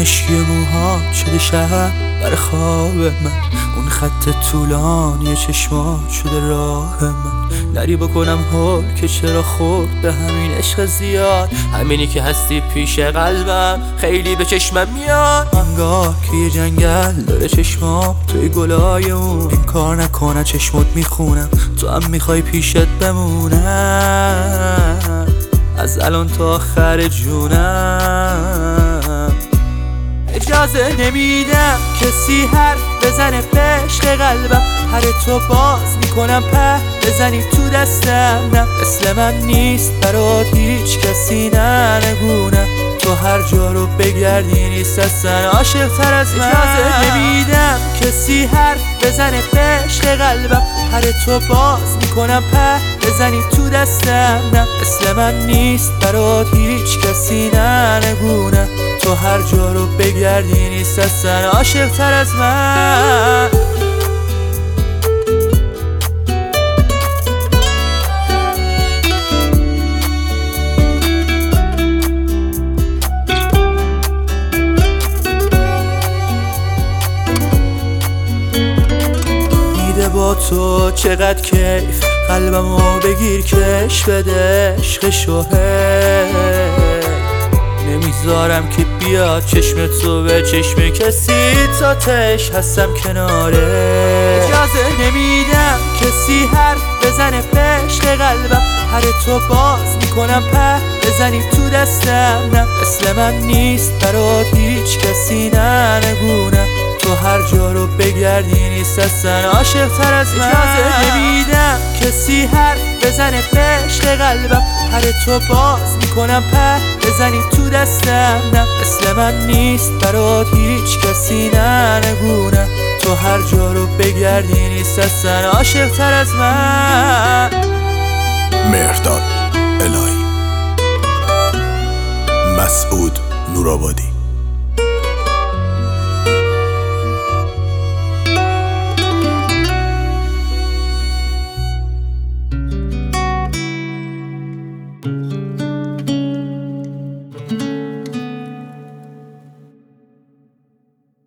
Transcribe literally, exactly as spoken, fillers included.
مشکی موها شده شب بر خواب من، اون خط طولانی چشمات شده راه من. نری بکنم هول که چرا خورد به همین عشق زیاد، همینی که هستی پیش قلبم خیلی به چشمم میاد. انگار که یه جنگل داره چشمام توی گلای اون، این کار نکنه چشمات میخونم تو هم میخوای پیشت بمونم. از الان تا آخر جونم اجازه نمیدم کسی حرف بزنه به عشق قلبم، هر تو باز میکنم په بزنی تو دستم. نه مثل من نیست برات هیچ کسی، نه نگونه تو هر جا رو بگردی نیست اصلا عاشق تر از من. اجازه نمیدم کسی حرف بزنه به عشق قلبم، هر تو باز میکنم په بزنی تو دستم. نه مثل من نیست برات هیچ کسی، نه نگونه تو هر جا رو بگردی نیست اصلا عاشق تر از من. میده با تو چقدر کیف، قلبمو بگیر کش بده عشقشو، نمیذارم که بیاد چشم تو به چشم کسی، تا تش هستم کناره. اجازه نمیدم کسی حرف بزنه به عشق قلبم، هر تو باز میکنم په بزنی تو دستم. نه مثل من نیست برات هیچ کسی، نه نگونه تو هر جا رو بگردی نیست اصلا عاشق تر از من. اجازه نمیدم کسی حرف بزنه به عشق قلبم، هر تو باز میکنم په بزنی تو دستم. نه مثل من نیست برات هیچ کسی، نه نگونه تو هر جا رو بگردی نیست اصلا عاشق تر از من. مهرداد الهی، مسعود نورآبادی.